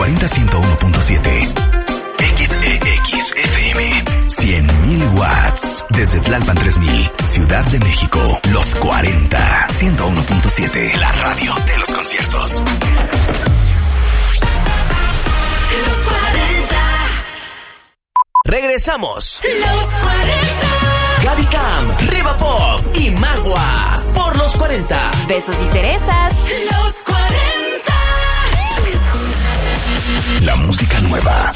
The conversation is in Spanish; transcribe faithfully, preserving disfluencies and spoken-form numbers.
cuarenta ciento uno punto siete. X E X F M cien mil watts. Desde Tlalpan tres mil, Ciudad de México. Los cuarenta, ciento uno punto siete. La radio de los conciertos. Los cuarenta. Regresamos. Los cuarenta. Gaby Cam, Riva Pop y Magua. Por los cuarenta. Besos y cerezas. Los cuarenta. La música nueva